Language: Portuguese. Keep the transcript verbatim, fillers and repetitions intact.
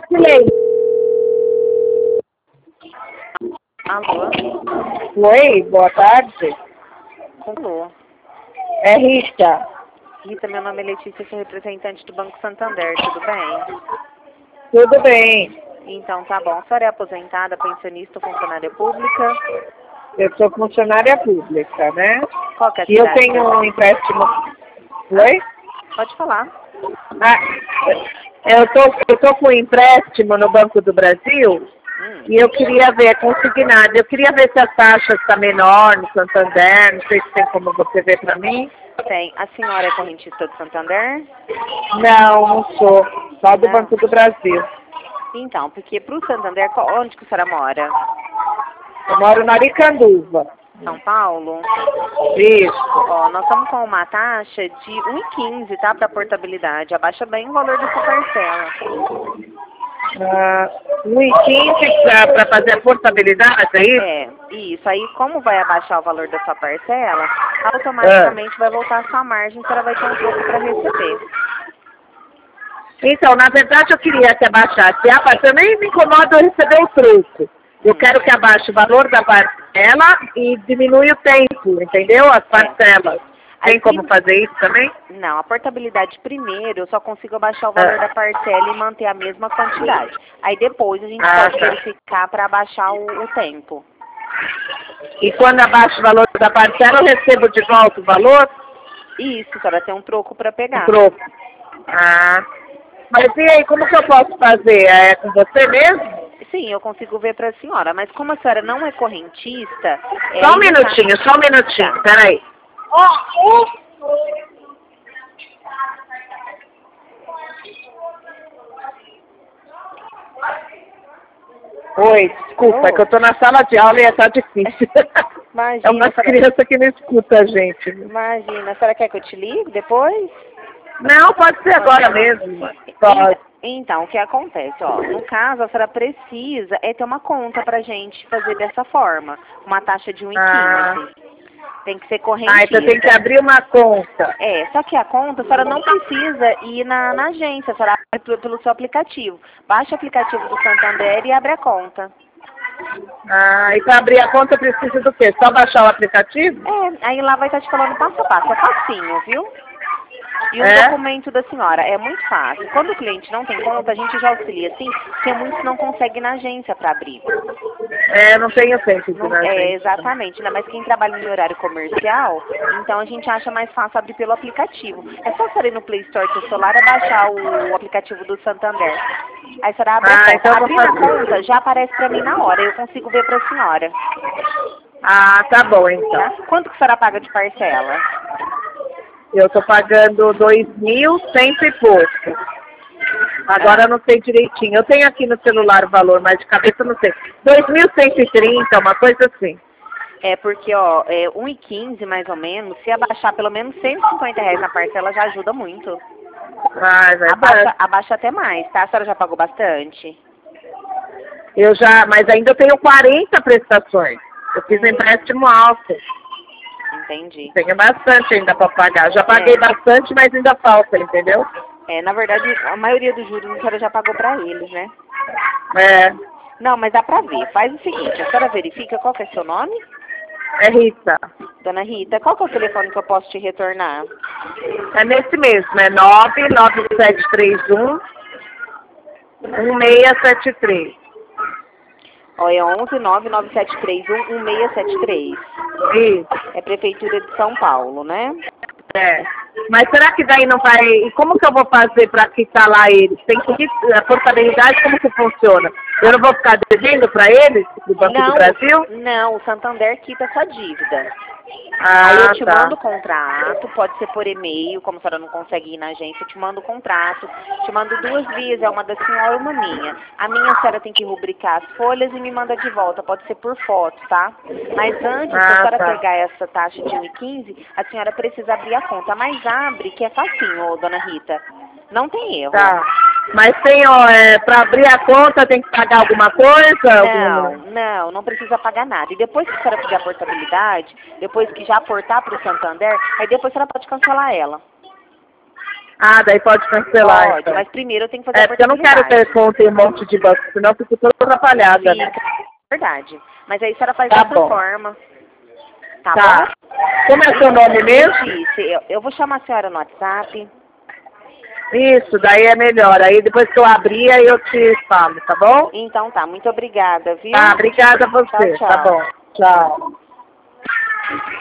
Silêncio. Alô? Oi, boa tarde. Alô? É Rita. Rita, meu nome é Letícia, sou representante do Banco Santander, tudo bem? Tudo bem. Então, tá bom. A senhora é aposentada, pensionista ou funcionária pública? Eu sou funcionária pública, né? Qual que é a E eu cidade? tenho um empréstimo. Oi? Pode falar. Ah, eu tô, eu tô com um empréstimo no Banco do Brasil Hum. e eu queria ver, é consignado. Eu queria ver se a taxa está menor no Santander. Não sei se tem como você ver para mim. Tem. A senhora é correntista do Santander? Não, não sou. Só do Não. Banco do Brasil. Então, porque pro Santander, qual- onde que a senhora mora? Eu moro na Aricanduva. São Paulo? Isso. Ó, nós estamos com uma taxa de um vírgula quinze, tá? Para portabilidade. Abaixa bem o valor dessa parcela. Ah, um e quinze para fazer a portabilidade, é isso? É, isso. Aí, como vai abaixar o valor da sua parcela, automaticamente vai voltar a sua margem, que ela vai ter um pouco para receber. Então, na verdade, eu queria que abaixasse a parcela. Eu nem me incomodo eu receber o troco. Eu Hum. quero que abaixe o valor da parcela e diminui o tempo, entendeu? As parcelas. Aí, Tem como prim- fazer isso também? Não, a portabilidade primeiro, eu só consigo abaixar o valor Ah. da parcela e manter a mesma quantidade. Aí depois a gente Ah, pode tá. verificar para abaixar o, o tempo. E quando abaixa o valor da parcela, eu recebo de volta o valor? Isso, a senhora tem um troco para O pegar. troco. Ah. Mas e aí, como que eu posso fazer? É com você mesmo? Sim, eu consigo ver para a senhora, mas como a senhora não é correntista... É, Só um aí no ca- minutinho, só um minutinho, Tá. peraí. Oi, desculpa, é que eu tô na sala de aula e tá difícil. Imagina, É umas a senhora- crianças que não escutam a gente. Imagina, a senhora quer que eu te ligue depois? Não, pode ser agora mesmo. Pode. Então, o que acontece, ó, no caso, a senhora precisa é ter uma conta pra gente fazer dessa forma, uma taxa de um vírgula quinze. Ah. Tem que ser correntista. Ah, então tem que abrir uma conta. É, só que a conta, a senhora não precisa ir na, na agência, a senhora abre pelo, pelo seu aplicativo. Baixa o aplicativo do Santander e abre a conta. Ah, e para abrir a conta precisa do quê? Só baixar o aplicativo? É, aí lá vai estar te falando passo a passo, é facinho, viu? E o É? documento da senhora é muito fácil. Quando o cliente não tem conta, a gente já auxilia, sim, porque muitos não conseguem ir na agência para abrir. É, não tenho tempo de Não, na é, gente. exatamente, ainda mais quem trabalha em horário comercial, então a gente acha mais fácil abrir pelo aplicativo. É só você ir no Play Store do celular e baixar o, o aplicativo do Santander. Aí a senhora abre Ah, a então conta. eu vou Abrindo a fazer. conta, já aparece pra mim na hora, eu consigo ver pra senhora. Ah, tá bom então. Tá? Quanto que a senhora paga de parcela? Eu tô pagando dois mil cento e pouco. Agora eu não sei direitinho. Eu tenho aqui no celular o valor, mas de cabeça eu não sei. dois mil cento e trinta, uma coisa assim. É porque, ó, é um vírgula quinze mais ou menos, se abaixar pelo menos cento e cinquenta reais na parcela já ajuda muito. Ah, é verdade. Abaixa, abaixa até mais, tá? A senhora já pagou bastante? Eu já, mas ainda eu tenho quarenta prestações. Eu fiz um empréstimo alto. Entendi. Tenho bastante ainda para pagar. Já paguei É. bastante, mas ainda falta, entendeu? É, na verdade, a maioria dos juros a senhora já pagou pra eles, né? É, Não, mas dá pra ver. Faz o seguinte, a senhora verifica qual que é seu nome? é Rita. Dona Rita, qual que é o telefone que eu posso te retornar? É nesse mesmo, é nove nove sete três um um seis sete três. Ó, é onze nove nove sete três um um seis sete três. Isso, É Prefeitura de São Paulo, né? é. Mas será que daí não vai... E como que eu vou fazer para quitar lá eles? Tem que... A portabilidade, como que funciona? Eu não vou ficar devendo para eles, do Banco do Não, Brasil? não, o Santander quita sua dívida. Ah, Aí eu te tá. mando o contrato, pode ser por e-mail, como a senhora não consegue ir na agência, eu te mando o contrato, te mando duas vias, é uma da senhora e uma minha. A minha a senhora tem que rubricar as folhas e me manda de volta, pode ser por foto, tá? Mas antes, se a Ah, senhora tá. pegar essa taxa de um vírgula quinze, a senhora precisa abrir a conta, mas abre, que é facinho, ô, dona Rita. Não tem erro. Tá. Mas tem, ó, é, para abrir a conta tem que pagar alguma coisa? Não, Algum... não, não precisa pagar nada. E depois que a senhora pedir a portabilidade, depois que já aportar para o Santander, aí depois a senhora pode cancelar ela. Ah, daí pode cancelar, Pode, então. mas primeiro eu tenho que fazer É, a porque eu não quero ter conta em um monte de banco, senão eu fico toda atrapalhada, né? Fica, verdade. Mas aí a senhora faz Tá dessa bom. forma. Tá, Tá. bom? Como é seu nome mesmo? Letícia, eu, eu vou chamar a senhora no WhatsApp. Isso, daí é melhor. Aí depois que eu abrir, aí eu te falo, tá bom? Então tá, muito obrigada, viu? Tá, obrigada a você. Tchau, tchau. Tá bom. Tchau.